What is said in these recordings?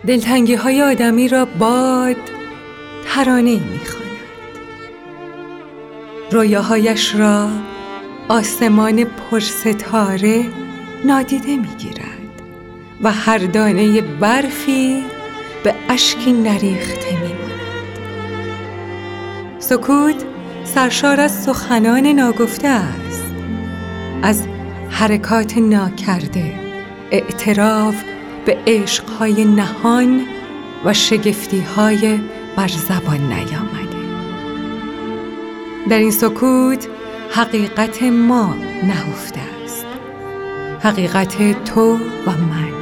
دلتنگی های آدمی را باد ترانه‌ای می‌خواند. رویاهایش را آسمان پرستاره نادیده می‌گیرد و هر دانه برفی به اشکی نریخته می‌ماند. سکوت سرشار از سخنان ناگفته است، از حرکات ناکرده، اعتراف به عشق‌های نهان و شگفتی‌های بر زبان نیامده. در این سکوت حقیقت ما نهفته است، حقیقت تو و من.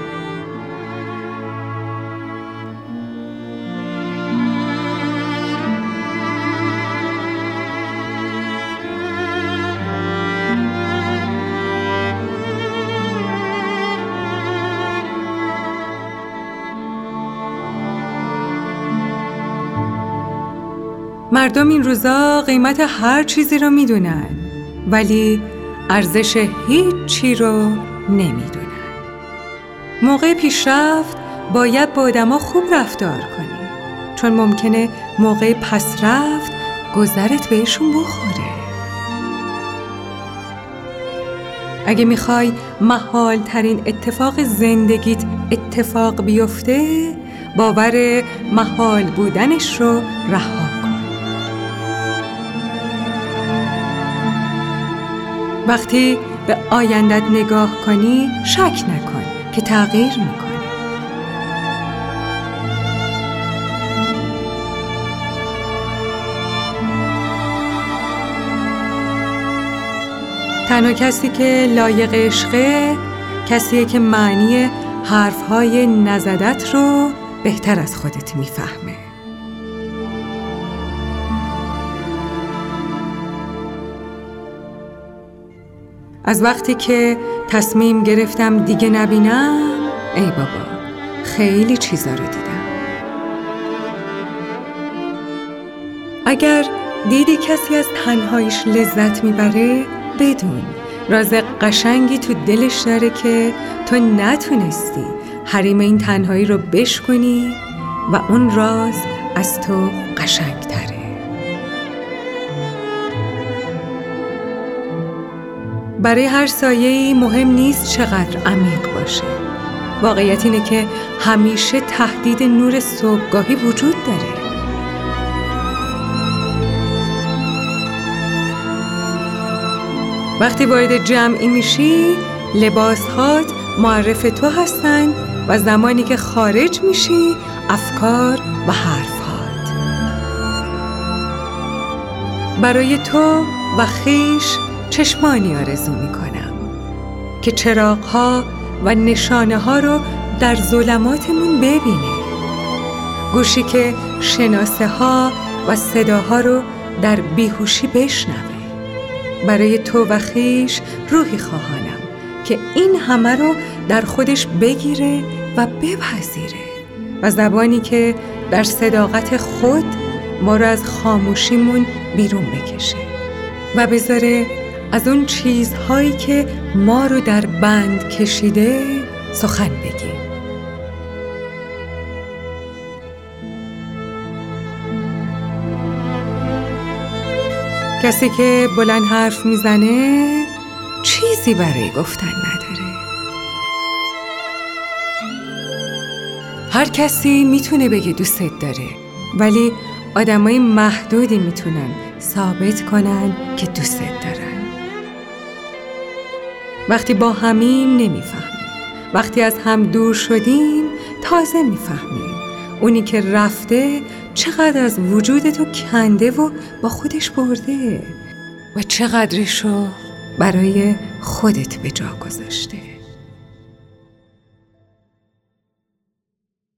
مردم این روزا قیمت هر چیزی رو میدونن، ولی ارزش هیچ چی رو نمیدونن. موقع پیشرفت باید با آدما خوب رفتار کنی، چون ممکنه موقع پس رفت گذرت بهشون بخوره. اگه میخوای محال ترین اتفاق زندگیت اتفاق بیفته، باور محال بودنش رو رها کن. وقتی به آیندت نگاه کنی شک نکن که تغییر میکنه. تنها کسی که لایق عشقه کسیه که معنی حرفهای نزدت رو بهتر از خودت میفهمه. از وقتی که تصمیم گرفتم دیگه نبینم، ای بابا خیلی چیزا رو دیدم. اگر دیدی کسی از تنهاییش لذت میبره، بدون راز قشنگی تو دلش داره که تو نتونستی حریم این تنهایی رو بشکنی و اون راز از تو قشنگتره. برای هر سایه‌ای مهم نیست چقدر عمیق باشه. واقعیت اینه که همیشه تهدید نور صبحگاهی وجود داره. وقتی وارد جمعی میشی، لباسهات معرف تو هستن و زمانی که خارج میشی، افکار و حرفهات. برای تو و خویش چشمانی آرزو میکنم که چراغ‌ها و نشانه‌ها رو در ظلماتمون ببینه، گوشی که شناسه‌ها و صداها رو در بیهوشی بشنوه. برای تو و خویش روحی خواهانم که این همه رو در خودش بگیره و بپذیره و زبانی که در صداقت خود ما رو از خاموشیمون بیرون بکشه و بذاره از اون چیزهایی که ما رو در بند کشیده سخن بگیم. کسی که بلند حرف میزنه چیزی برای گفتن نداره. هر کسی میتونه بگه دوستت داره، ولی آدمای محدودی میتونن ثابت کنن که دوستت دارن. وقتی با همیم نمیفهمیم، وقتی از هم دور شدیم تازه میفهمیم اونی که رفته چقدر از وجودتو کنده و با خودش برده و چقدرشو برای خودت به جا گذاشته.